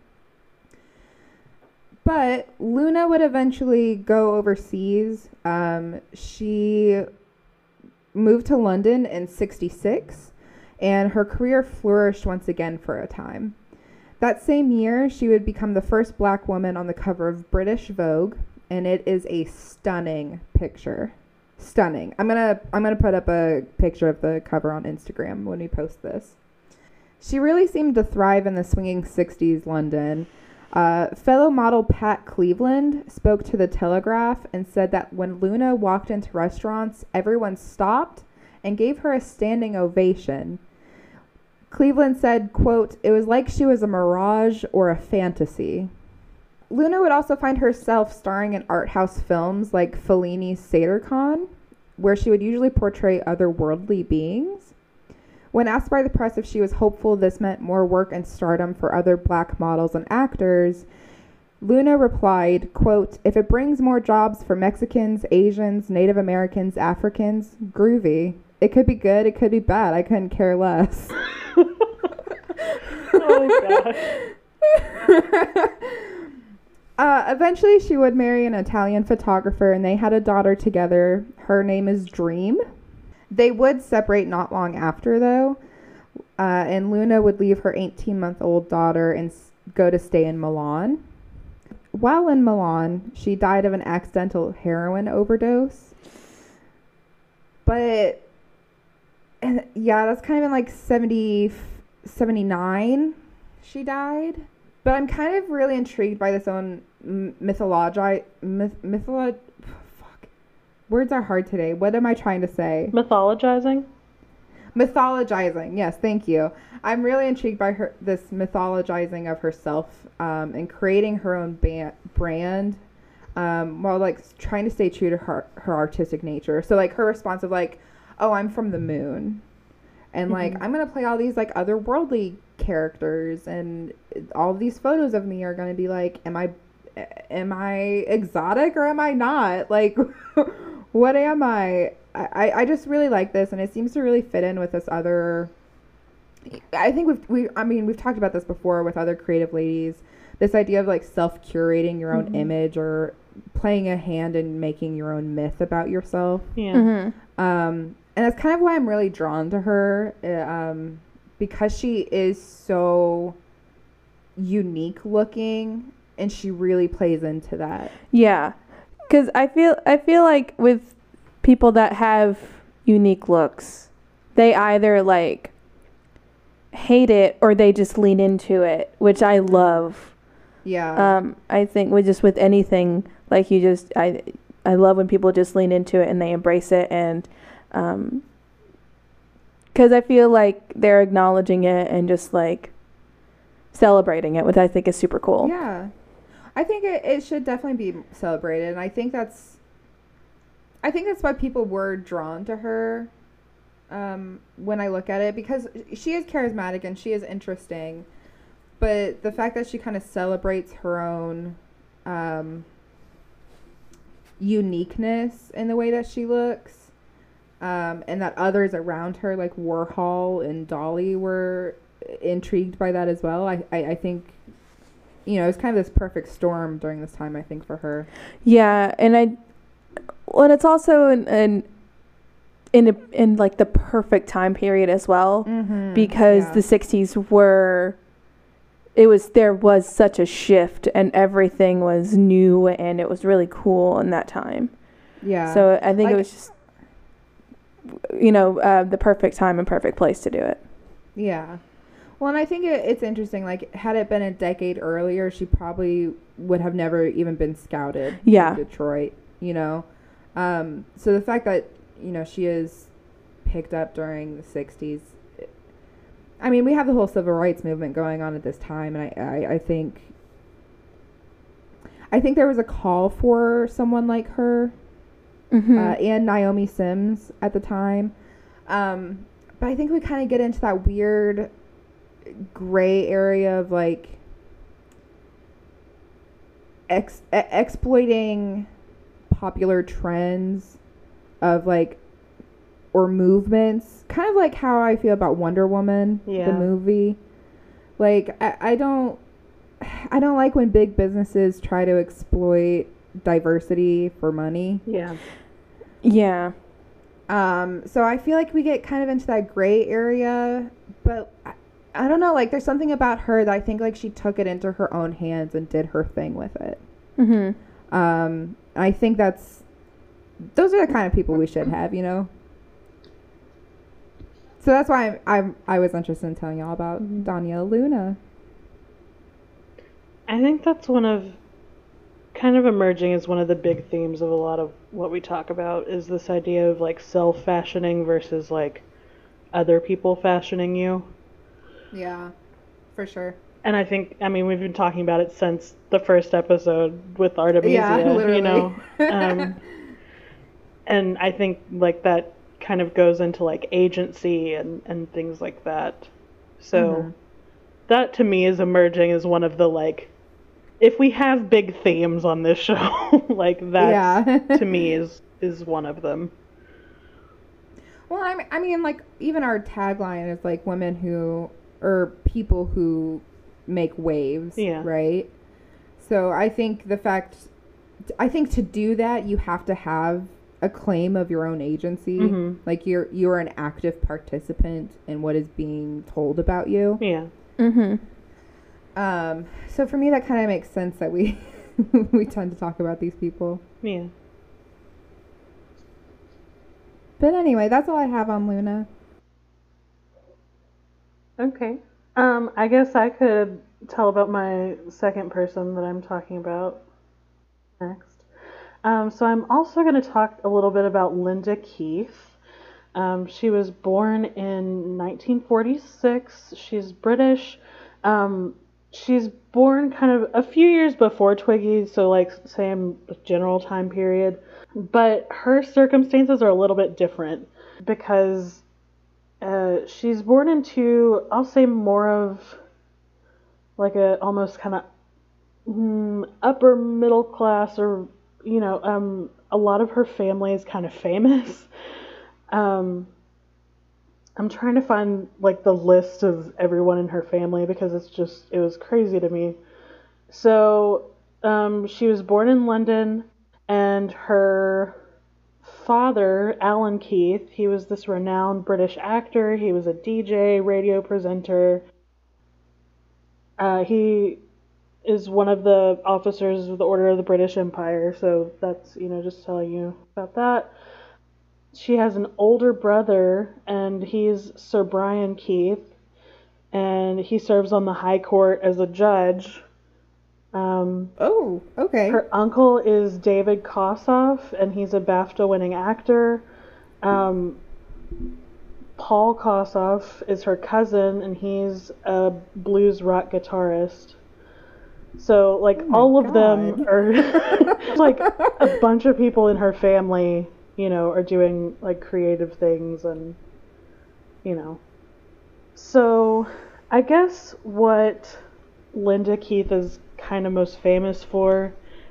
But Luna would eventually go overseas. Um, she moved to London in sixty-six, and her career flourished once again for a time. That same year, she would become the first black woman on the cover of British Vogue, and it is a stunning picture. Stunning. I'm gonna I'm gonna put up a picture of the cover on Instagram when we post this. She really seemed to thrive in the swinging sixties London. Uh, fellow model Pat Cleveland spoke to the Telegraph and said that when Luna walked into restaurants, everyone stopped and gave her a standing ovation. Cleveland said, quote, "It was like she was a mirage or a fantasy." Luna would also find herself starring in art house films like Fellini's Satyricon, where she would usually portray otherworldly beings. When asked by the press if she was hopeful this meant more work and stardom for other black models and actors, Luna replied, quote, "If it brings more jobs for Mexicans, Asians, Native Americans, Africans, groovy. It could be good, it could be bad. I couldn't care less." Oh, gosh. uh, eventually, she would marry an Italian photographer, and they had a daughter together. Her name is Dream. They would separate not long after, though, uh, and Luna would leave her eighteen-month-old daughter and s- go to stay in Milan. While in Milan, she died of an accidental heroin overdose. But, and yeah, that's kind of in like seventy, seventy-nine she died. But I'm kind of really intrigued by this own mythologi... Myth, mytholo- Words are hard today. What am I trying to say? Mythologizing? Mythologizing. Yes, thank you. I'm really intrigued by her this mythologizing of herself, um, and creating her own ba- brand, um, while like trying to stay true to her her artistic nature. So like her response of like, "Oh, I'm from the moon," and like Mm-hmm. I'm gonna play all these like otherworldly characters, and all these photos of me are gonna be like, am I, am I exotic or am I not? Like. What am I? I, I just really like this, and it seems to really fit in with this other. I think we've we I mean we've talked about this before with other creative ladies. This idea of like self curating your own Mm-hmm. image or playing a hand in making your own myth about yourself. Yeah. Mm-hmm. Um, and that's kind of why I'm really drawn to her, uh, um, because she is so unique looking, and she really plays into that. Yeah. Because I feel I feel like with people that have unique looks, they either like hate it or they just lean into it, which I love. Yeah. Um, I think with just with anything, like you just I I love when people just lean into it and they embrace it, and um, because I feel like they're acknowledging it and just like celebrating it, which I think is super cool. Yeah. I think it, it should definitely be celebrated, and I think that's I think that's why people were drawn to her, um, when I look at it, because she is charismatic and she is interesting, but the fact that she kind of celebrates her own um, uniqueness in the way that she looks, um, and that others around her, like Warhol and Dolly, were intrigued by that as well. I, I, I think, you know, it was kind of this perfect storm during this time, I think, for her. Yeah, and I, well, and it's also an, an in a, in like the perfect time period as well, mm-hmm. because yeah. the sixties were, it was, there was such a shift and everything was new and it was really cool in that time. Yeah. So I think like, it was just, you know, uh, the perfect time and perfect place to do it. Yeah. Well, and I think it, it's interesting, like, had it been a decade earlier, she probably would have never even been scouted yeah. in Detroit, you know? Um, so the fact that, you know, she is picked up during the sixties, I mean, we have the whole civil rights movement going on at this time, and I, I, I think, I think there was a call for someone like her, mm-hmm. uh, and Naomi Sims at the time. Um, but I think we kind of get into that weird gray area of like ex- e- exploiting popular trends of like or movements, kind of like how I feel about Wonder Woman, yeah. the movie. Like I, I don't I don't like when big businesses try to exploit diversity for money. Yeah. Yeah. Um so I feel like we get kind of into that gray area, but I, I don't know, like there's something about her that I think like she took it into her own hands and did her thing with it. Mm-hmm. Um, I think that's, those are the kind of people we should have, you know? So that's why I I I was interested in telling y'all about mm-hmm. Danielle Luna. I think that's one of, kind of emerging as one of the big themes of a lot of what we talk about is this idea of like self-fashioning versus like other people fashioning you. Yeah, for sure. And I think, I mean, we've been talking about it since the first episode with Artemisia, yeah, literally. you know. Um, and I think, like, that kind of goes into, like, agency and, and things like that. So mm-hmm. that, to me, is emerging as one of the, like, if we have big themes on this show, like, that, yeah. to me, is, is one of them. Well, I I mean, like, even our tagline is, like, women who... or people who make waves, yeah. right? So I think the fact, I think to do that, you have to have a claim of your own agency. Mm-hmm. Like you're you're an active participant in what is being told about you. Yeah. Mm-hmm. Um. So for me, that kind of makes sense that we we tend to talk about these people. Yeah. But anyway, that's all I have on Luna. Okay. Um, I guess I could tell about my second person that I'm talking about next. Um, so I'm also going to talk a little bit about Linda Keith. Um, she was born in nineteen forty-six. She's British. Um, she's born kind of a few years before Twiggy, so like same general time period. But her circumstances are a little bit different because Uh, she's born into, I'll say, more of like a almost kind of mm, upper middle class, or you know, um, a lot of her family is kind of famous. Um, I'm trying to find like the list of everyone in her family because it's just it was crazy to me. So um, she was born in London, and her father, Alan Keith, he was this renowned British actor. He was a D J, radio presenter. Uh, he is one of the officers of the Order of the British Empire, so that's, you know, just telling you about that. She has an older brother, and he's Sir Brian Keith, and he serves on the High Court as a judge. Um, oh, okay. Her uncle is David Kossoff, and he's a BAFTA-winning actor. Um, Paul Kossoff is her cousin, and he's a blues rock guitarist. So, like, oh all of God. them are, like, a bunch of people in her family, you know, are doing, like, creative things and, you know. So, I guess what Linda Keith is kind of most famous for,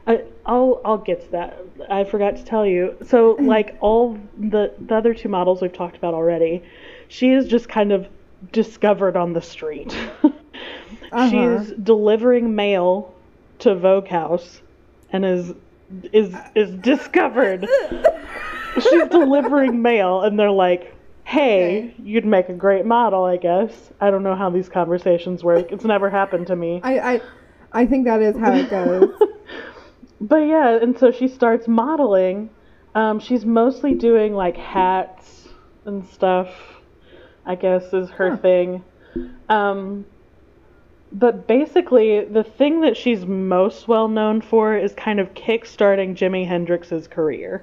I, I'll I'll get to that. I forgot to tell you. So like all the the other two models we've talked about already, she is just kind of discovered on the street. Uh-huh. She's delivering mail to Vogue House and is is is discovered. She's delivering mail and they're like, "Hey, Okay. you'd make a great model, I guess." I don't know how these conversations work. It's never happened to me. I, I I think that is how it goes. But yeah, and so she starts modeling. Um, she's mostly doing like hats and stuff, I guess is her Huh. thing. Um, but basically, the thing that she's most well known for is kind of kickstarting Jimi Hendrix's career.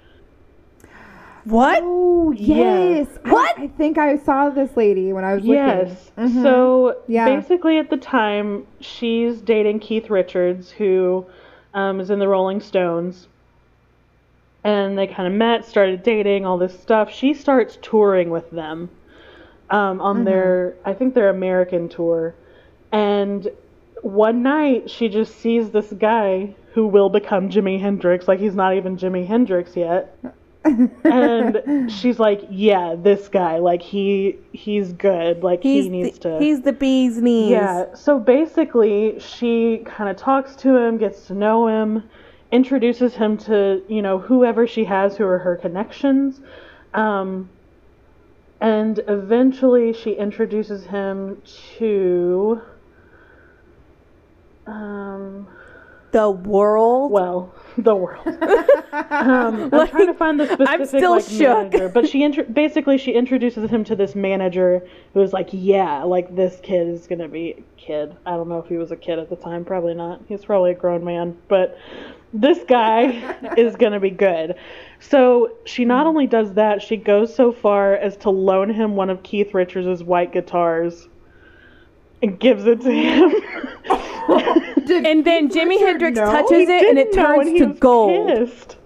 What? Oh, yes. I- What? I, think I saw this lady when I was Yes. looking. Mhm. So Yeah. basically, at the time, she's dating Keith Richards, who um, is in the Rolling Stones. And they kind of met, started dating, all this stuff. She starts touring with them um, on Mhm. their, I think their American tour. And one night, she just sees this guy who will become Jimi Hendrix. Like, he's not even Jimi Hendrix yet. And she's like, yeah, this guy, like he he's good, like He's he needs the, to he's the bee's knees. yeah. So basically she kind of talks to him, gets to know him, introduces him to, you know, whoever she has who are her connections, um and eventually she introduces him to um The world. well, the world. Um, I'm trying to find the specific I'm still like, shook. manager, but she intro- basically she introduces him to this manager who is like, yeah, like this kid is gonna be a kid. I don't know if he was a kid at the time, probably not. He's probably a grown man, but this guy is gonna be good. So she not only does that, she goes so far as to loan him one of Keith Richards' white guitars and gives it to him. Did And then Keith Jimi Richards Hendrix know? touches He it and it didn't know, turns he to was gold. pissed.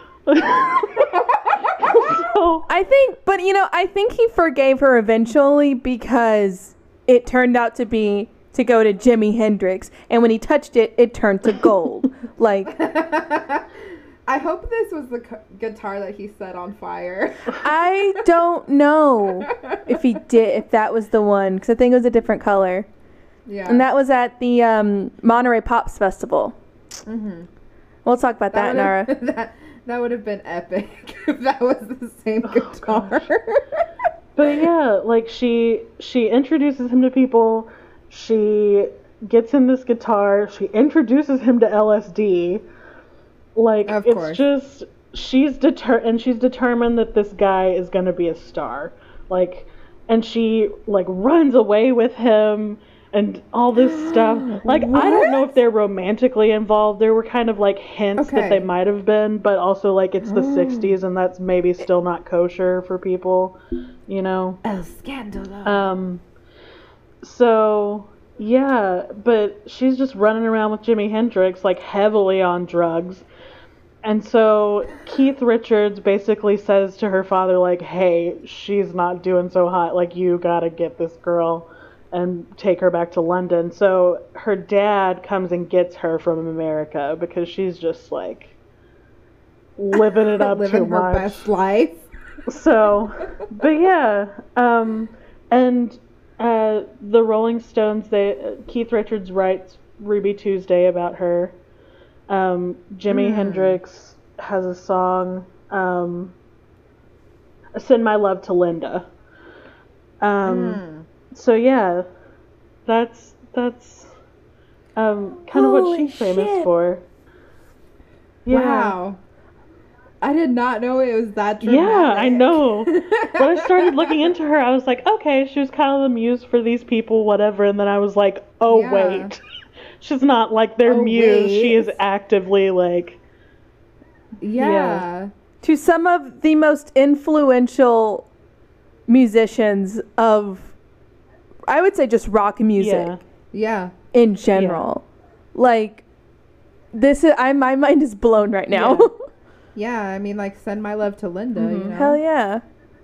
So, I think, but you know, I think he forgave her eventually because it turned out to be to go to Jimi Hendrix, and when he touched it, it turned to gold. Like, I hope this was the cu- guitar that he set on fire. I don't know if he did, if that was the one, because I think it was a different color, Yeah. and that was at the um, Monterey Pops Festival. Mhm. We'll talk about that, Nara. would've- that that would have been epic if that was the same guitar. but yeah, like she she introduces him to people. She gets him this guitar. She introduces him to L S D. Like Of it's course. just she's deter and she's determined that this guy is gonna be a star. Like, and she like runs away with him and all this stuff. Like, I don't know if they're romantically involved. There were kind of like hints that Okay. they might have been, but also like it's the Mm. sixties and that's maybe still not kosher for people, you know. El scandalo. Um, so yeah, but she's just running around with Jimi Hendrix, like heavily on drugs. And so Keith Richards basically says to her father, like, hey, she's not doing so hot. Like, you gotta get this girl and take her back to London. So her dad comes and gets her from America because she's just like living it up Living too her much. best life. So, but yeah, um, and uh, the Rolling Stones, they uh, Keith Richards writes Ruby Tuesday about her. Um, Jimi Mm. Hendrix has a song, um, "Send My Love to Linda." Um, Mm. So yeah, that's that's um, kind of what Holy she's famous shit. for. Yeah. Wow. I did not know it was that dramatic. Yeah, I know. When I started looking into her, I was like, okay, she was kind of the muse for these people, whatever. And then I was like, oh, Yeah. wait. She's not like their Oh, muse. She wait. is actively like, Yeah. To some of the most influential musicians of, I would say, just rock music yeah. Yeah. in general. Like, this is, I, my mind is blown right now. Yeah. Yeah, I mean, like, send my love to Linda, you know? Hell yeah.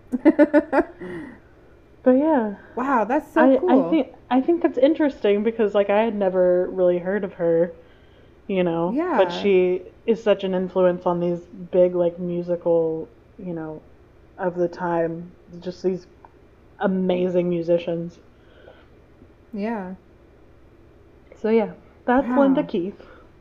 But yeah. Wow, that's so I, cool. I think I think that's interesting because like I had never really heard of her you know. Yeah. But she is such an influence on these big like musical, you know, of the time. Just these amazing musicians. Yeah. So yeah, that's Wow. Linda Keith.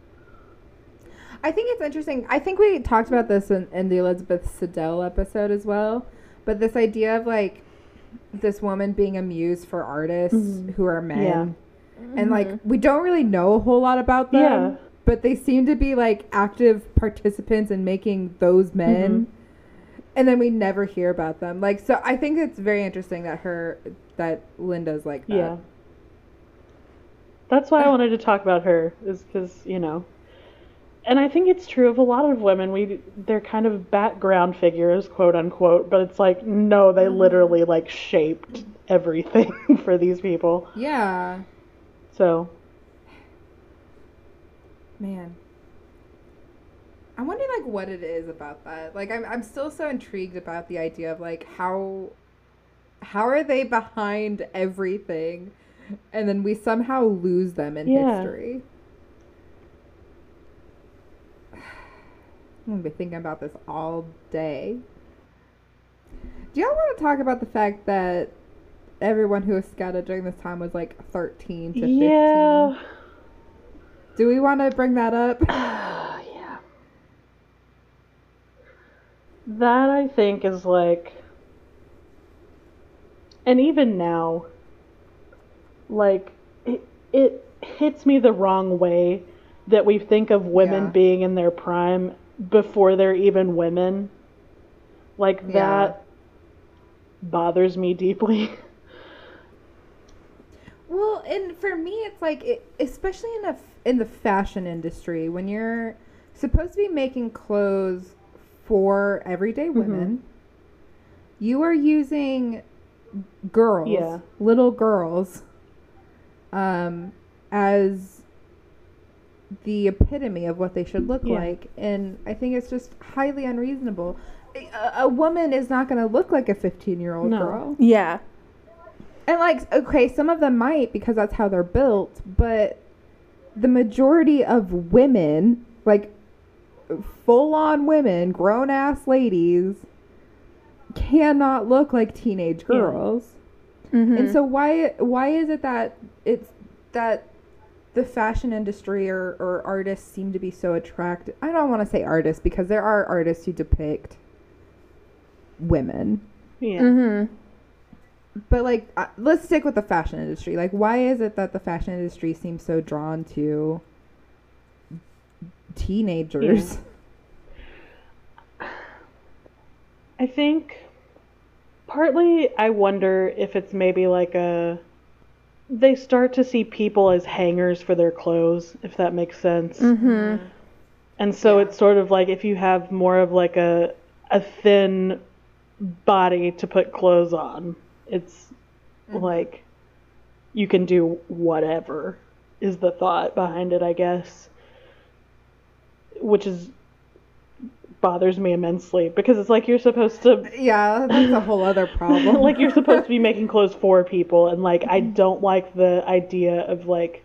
I think it's interesting. I think we talked about this in, in the Elizabeth Siddell episode as well. But this idea of like this woman being a muse for artists Mhm. who are men. Yeah. And like we don't really know a whole lot about them. Yeah. But they seem to be like active participants in making those men. Mhm. And then we never hear about them. Like, so I think it's very interesting that her, that Linda's like that. Yeah. That's why I wanted to talk about her, is because, you know, and I think it's true of a lot of women. We they're kind of background figures, quote unquote, but it's like no, they literally like shaped everything for these people. Yeah. So, Man. I'm wondering like what it is about that. Like I'm I'm still so intrigued about the idea of like how how are they behind everything and then we somehow lose them in Yeah. history. I'm gonna be thinking about this all day. Do y'all want to talk about the fact that everyone who was scouted during this time was like thirteen to fifteen? yeah. Do we want to bring that up? Yeah. That I think is like, and even now, like, it, it hits me the wrong way that we think of women Yeah. being in their prime before they're even women. Like, Yeah. that bothers me deeply. Well, and for me, it's like, it, especially in a f- in the fashion industry, when you're supposed to be making clothes for everyday women, you are using girls, Yeah. little girls, um, as the epitome of what they should look Yeah. like, and I think it's just highly unreasonable. A, a woman is not going to look like a fifteen-year-old No. girl. Yeah. And like, okay, some of them might because that's how they're built, but the majority of women, like full on women, grown ass ladies, cannot look like teenage Yeah. girls. Mm-hmm. And so why why is it that it's that the fashion industry or, or artists seem to be so attracted? I don't want to say artists because there are artists who depict women. Yeah. Mm-hmm. But like, uh, let's stick with the fashion industry. Like, why is it that the fashion industry seems so drawn to teenagers? I think partly I wonder if it's maybe like a they start to see people as hangers for their clothes, if that makes sense. Mm-hmm. And so Yeah. it's sort of like if you have more of like a a thin body to put clothes on, it's like you can do whatever is the thought behind it, I guess. Which is bothers me immensely because it's like you're supposed to Yeah, that's a whole other problem. like you're supposed to be making clothes for people, and like I don't like the idea of like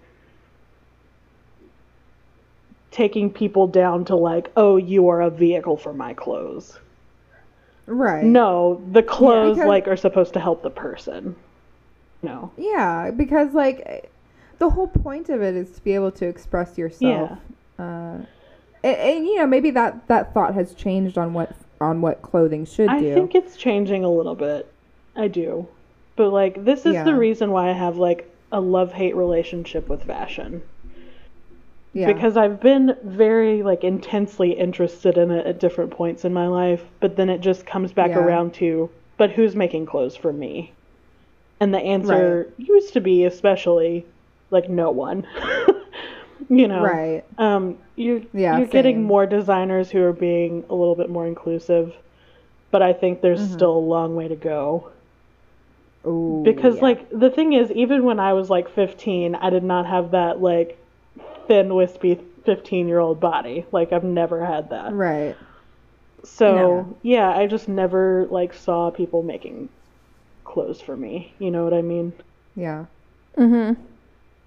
taking people down to like, oh, you are a vehicle for my clothes. Right. No, the clothes because- like are supposed to help the person. No. Yeah, because like the whole point of it is to be able to express yourself. Uh, and, and you know, maybe that that thought has changed on what on what clothing should I do. think it's changing a little bit. I do. But like this is Yeah. the reason why I have like a love-hate relationship with fashion. yeah. Because I've been very like intensely interested in it at different points in my life, but then it just comes back Yeah. around to, but who's making clothes for me? And the answer used to be especially like no one. You know. Right. Um you're Yeah, you're getting same. more designers who are being a little bit more inclusive, but I think there's Mm-hmm. still a long way to go. Ooh, Because yeah. like the thing is, even when I was like fifteen, I did not have that like thin, wispy fifteen year old body. Like I've never had that. Right. So No. yeah, I just never like saw people making clothes for me. You know what I mean? Yeah. Mm-hmm.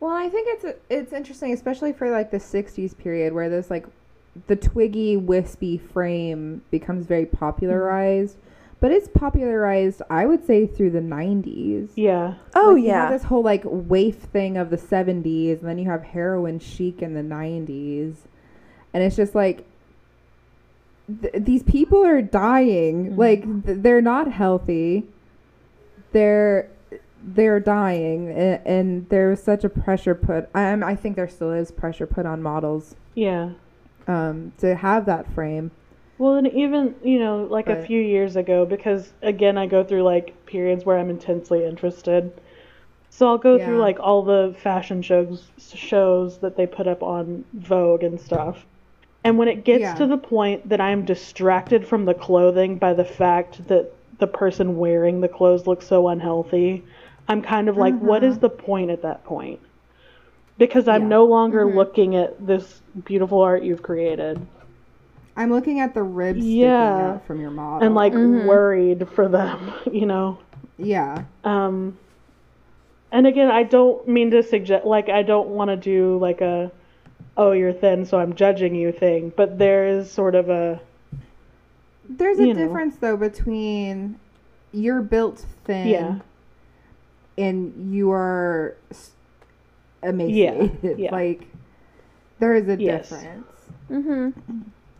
Well, I think it's it's interesting, especially for like the sixties period, where this like the twiggy, wispy frame becomes very popularized. But it's popularized, I would say, through the nineties. Yeah. Oh, Like, you yeah. have this whole like waif thing of the seventies, and then you have heroin chic in the nineties, and it's just like th- these people are dying. Mhm. Like th- they're not healthy. They're they're dying, and, and there's such a pressure put. Um, I think there still is pressure put on models Yeah. um, to have that frame. Well, and even, you know, like a But- few years ago, because again, I go through like periods where I'm intensely interested. So I'll go through Yeah. like all the fashion shows shows that they put up on Vogue and stuff. And when it gets Yeah. to the point that I'm distracted from the clothing by the fact that the person wearing the clothes looks so unhealthy, I'm kind of like, what is Mhm. the point at that point? Because I'm Yeah. no longer Mhm. looking at this beautiful art you've created. I'm looking at the ribs Yeah. sticking out from your model. And like Mhm. worried for them, you know. yeah. Um, and again, I don't mean to suggest, like, I don't want to do like a, oh, you're thin, so I'm judging you thing. But there is sort of a, There's a you know. difference though between you're built thin Yeah. and you are s- emaciated. Yeah, yeah. Like there is a Yes. difference. Mm-hmm.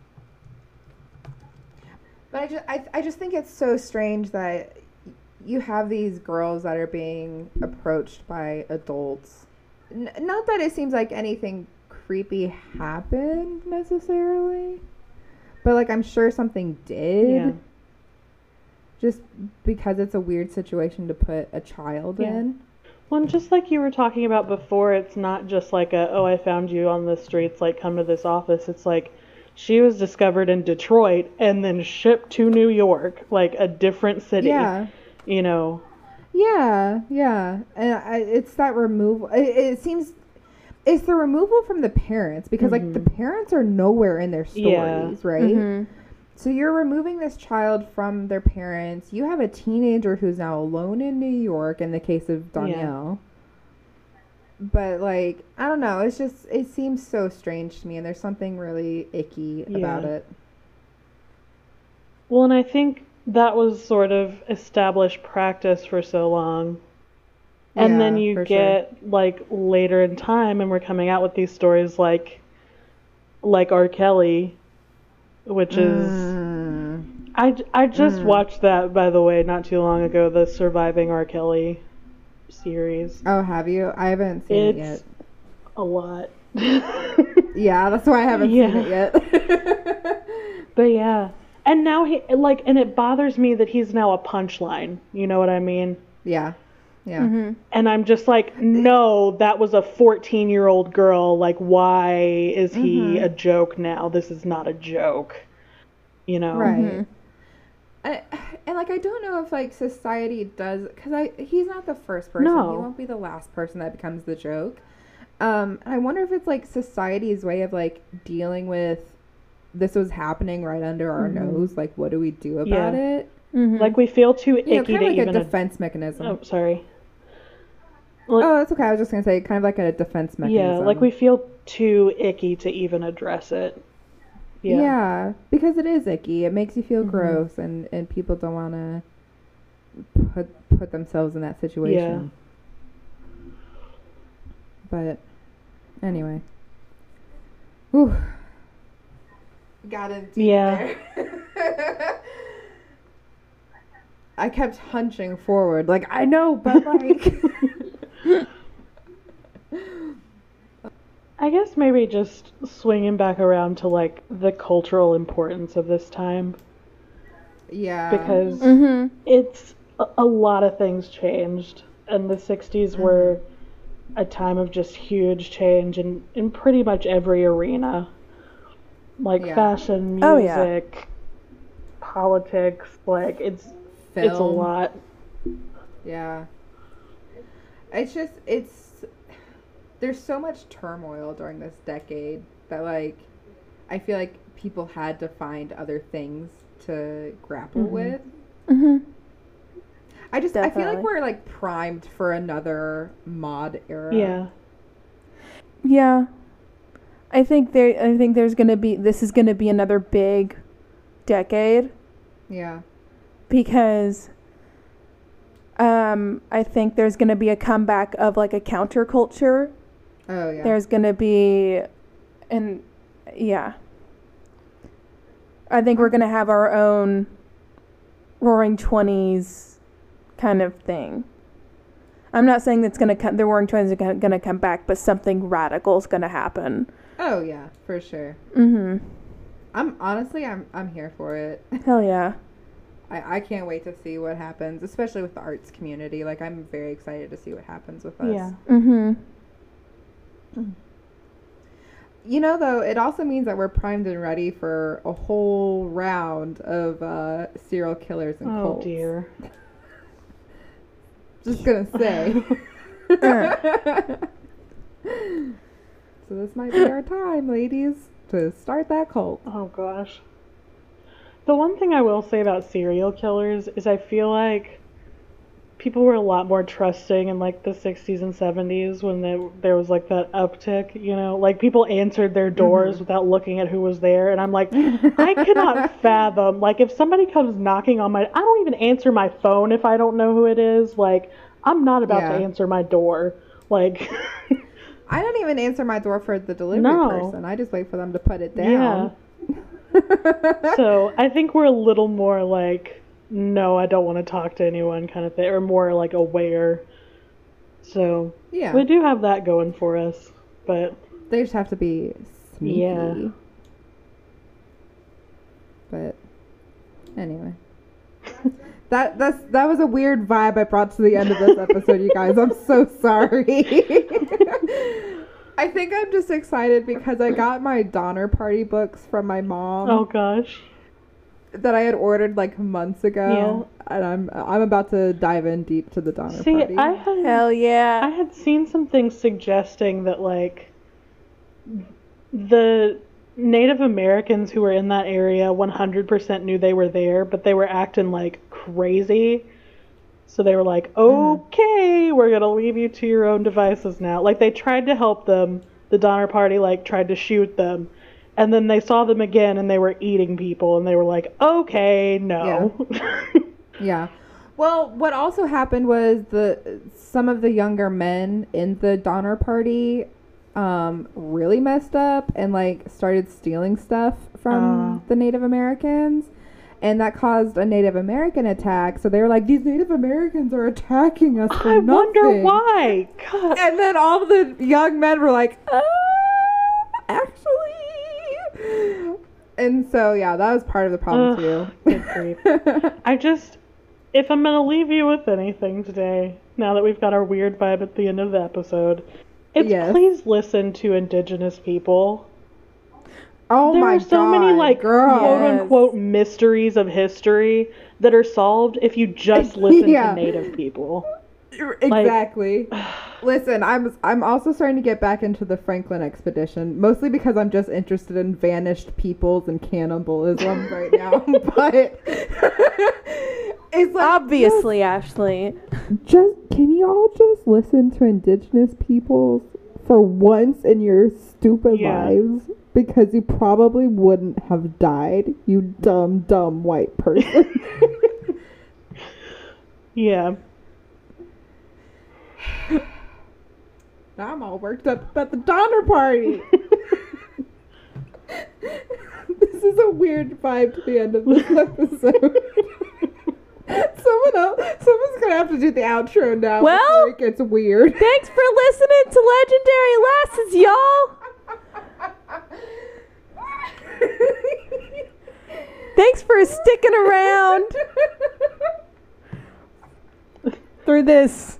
But I just I, I just think it's so strange that you have these girls that are being approached by adults. N- not that it seems like anything creepy happened necessarily, but like I'm sure something did. yeah. Just because it's a weird situation to put a child Yeah. in. Well, and just like you were talking about before, it's not just like a, oh, I found you on the streets, like, come to this office. It's like, she was discovered in Detroit and then shipped to New York, like a different city, Yeah. you know. Yeah, yeah. And I, it's that removal. It, it seems it's the removal from the parents because like the parents are nowhere in their stories, Yeah. right? Mm-hmm. So you're removing this child from their parents. You have a teenager who's now alone in New York in the case of Danielle. But like, I don't know, it's just it seems so strange to me and there's something really icky about Yeah. it. Well, and I think that was sort of established practice for so long. And then Yeah, you for sure. get like later in time and we're coming out with these stories like like R. Kelly, which is Mm. I, j- I just watched that, by the way, not too long ago, the Surviving R. Kelly series. Oh, have you? I haven't seen it yet. It's a lot. Yeah, that's why I haven't Yeah. seen it yet. But yeah. And now he, like, and it bothers me that he's now a punchline. You know what I mean? yeah. Yeah. Mm-hmm. And I'm just like, no, that was a fourteen year old girl. Like, why is he Mhm. a joke now? This is not a joke. You know? Right. Mhm. I, and like I don't know if like society does because I he's not the first person. No. He won't be the last person that becomes the joke. Um, and I wonder if it's like society's way of like dealing with this was happening right under our Mhm. nose. Like, what do we do about Yeah. it? Mm-hmm. Like, we feel too icky You know, kind to of like even. a ad- defense mechanism. oh, sorry. Oh, that's okay. I was just gonna say kind of like a defense mechanism. Yeah, like we feel too icky to even address it. Yeah. Yeah. because it is icky. It makes you feel Mhm. gross, and and people don't want to put put themselves in that situation. But anyway, Whew. got it. Yeah. I kept hunching forward, like I know, but like. I guess maybe just swinging back around to like the cultural importance of this time Yeah. because Mm-hmm. it's a, a lot of things changed and the sixties were a time of just huge change in, in pretty much every arena. Like Yeah. fashion, music, Oh, yeah. politics, like it's it's a Film. lot. Yeah. It's just it's there's so much turmoil during this decade that like I feel like people had to find other things to grapple Mhm. with. Mm-hmm. I just I feel like Definitely. we're like primed for another mod era. Yeah. Yeah. I think there I think there's going to be this is going to be another big decade Yeah. because um I think there's going to be a comeback of like a counterculture. Oh yeah. There's going to be and yeah. I think we're going to have our own Roaring Twenties kind of thing. I'm not saying that's going to come the Roaring Twenties are going to come back, but something radical is going to happen. Oh yeah, for sure. Mhm. I'm honestly, I'm I'm here for it. Hell yeah. I I can't wait to see what happens, especially with the arts community. Like I'm very excited to see what happens with us. Yeah. Mhm. You know, though, it also means that we're primed and ready for a whole round of uh, serial killers and Oh cults. dear. Just gonna say. So this might be our time, ladies, to start that cult. Oh gosh. The one thing I will say about serial killers is I feel like people were a lot more trusting in like the sixties and seventies when they, there was like that uptick, you know, like people answered their doors Mm-hmm. without looking at who was there, and I'm like, I cannot fathom, like if somebody comes knocking on my, I don't even answer my phone if I don't know who it is, like I'm not about Yeah. to answer my door, like I don't even answer my door for the delivery No. person. I just wait for them to put it yeah. down. So I think we're a little more like, no, I don't want to talk to anyone kind of thing, or more like aware. So Yeah. we do have that going for us, but They just have to be sneaky. Yeah. But anyway. That that's that was a weird vibe I brought to the end of this episode, you guys. I'm so sorry. I think I'm just excited because I got my Donner Party books from my mom oh gosh. that I had ordered like months ago, and I'm I'm about to dive in deep to the Donner See, Party. I had Hell I yeah. had seen some things suggesting that like the Native Americans who were in that area one hundred percent knew they were there, but they were acting like crazy. So they were like, okay, we're going to leave you to your own devices now. Like, they tried to help them. The Donner Party, like, tried to shoot them. And then they saw them again, and they were eating people. And they were like, okay, no. Yeah. Well, what also happened was the some of the younger men in the Donner Party um, really messed up and like started stealing stuff from Uh. the Native Americans. And that caused a Native American attack. So they were like, these Native Americans are attacking us for I nothing. wonder why. God. And then all the young men were like, uh, actually. And so, yeah, that was part of the problem, Ugh, good grief. too. I just, if I'm going to leave you with anything today, now that we've got our weird vibe at the end of the episode, it's Yes. please listen to Indigenous people. Oh there my are so God, many like girl. quote unquote mysteries of history that are solved if you just listen Yeah. to Native people. Exactly. Listen, I'm I'm also starting to get back into the Franklin expedition, mostly because I'm just interested in vanished peoples and cannibalism right now. But it's like Obviously, Ashley. just, just can y'all just listen to Indigenous peoples for once in your stupid Yeah. lives? Because you probably wouldn't have died, you dumb, dumb white person. Yeah. Now I'm all worked up about the Donner Party. This is a weird vibe to the end of this episode. Someone else, someone's gonna have to do the outro now Well- before it gets weird. Thanks for listening to Legendary Lasses, y'all. Thanks for sticking around through this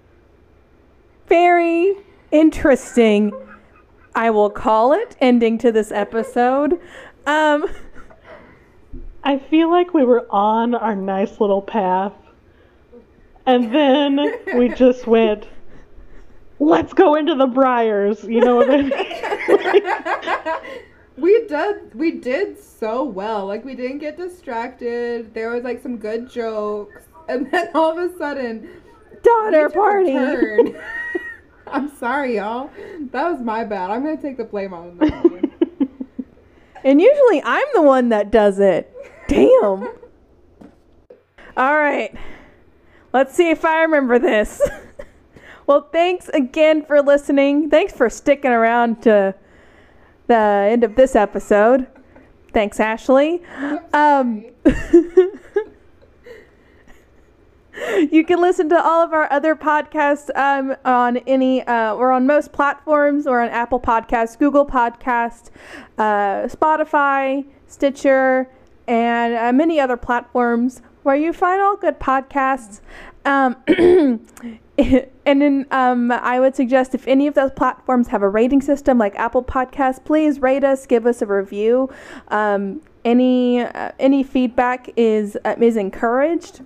very interesting, I will call it, ending to this episode. Um, I feel like we were on our nice little path, and then we just went, let's go into the briars, you know what I mean? We did we did so well. Like, we didn't get distracted. There was like some good jokes, and then all of a sudden, Donner we took a Party. turn. I'm sorry, y'all. That was my bad. I'm gonna take the blame on this one. And usually I'm the one that does it. Damn. All right. Let's see if I remember this. Well, thanks again for listening. Thanks for sticking around to the end of this episode. Thanks, Ashley. Um, you can listen to all of our other podcasts um, on any, uh, or on most platforms, or on Apple Podcasts, Google Podcasts, uh, Spotify, Stitcher, and uh, many other platforms where you find all good podcasts. Um, and then um, I would suggest if any of those platforms have a rating system like Apple Podcasts, please rate us, give us a review. Um, any uh, any feedback is uh, is encouraged.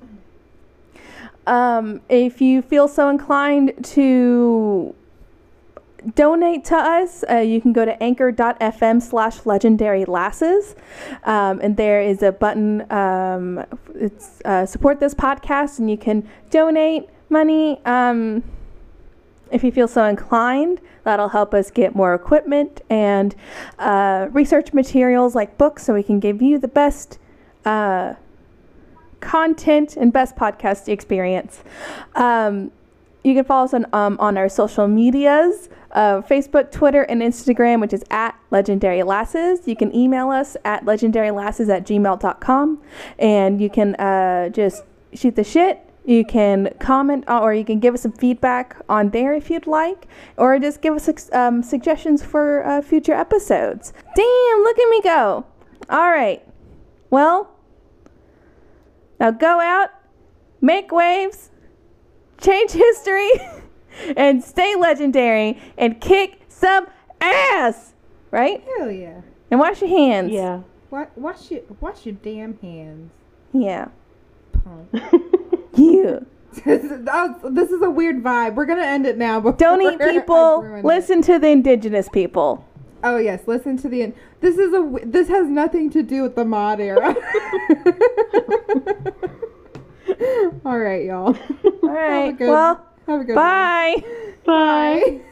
Um, if you feel so inclined to donate to us, uh, you can go to anchor.fm slash legendary lasses. Um, and there is a button, um, it's uh, support this podcast, and you can donate money um, if you feel so inclined. That'll help us get more equipment and uh, research materials like books, so we can give you the best uh, content and best podcast experience. Um, you can follow us on, um, on our social medias, uh, Facebook, Twitter, and Instagram, which is at Legendary Lasses. You can email us at legendarylasses at gmail dot com, and you can uh, just shoot the shit. You can comment, or you can give us some feedback on there if you'd like, or just give us um, suggestions for uh, future episodes. Damn, look at me go. All right. Well, now go out, make waves, change history, and stay legendary, and kick some ass, right? Hell yeah. And wash your hands. Yeah. Wa- Wash your, wash your damn hands. Yeah. Punk. Yeah. this, is, that was- this is a weird vibe. We're going to end it now. before Don't eat I people. ruin it. Listen to the indigenous people. Oh, yes. Listen to the... This is a... w- This has nothing to do with the mod era. All right, y'all. All right. Have a good, Well, have a good bye. one. Bye.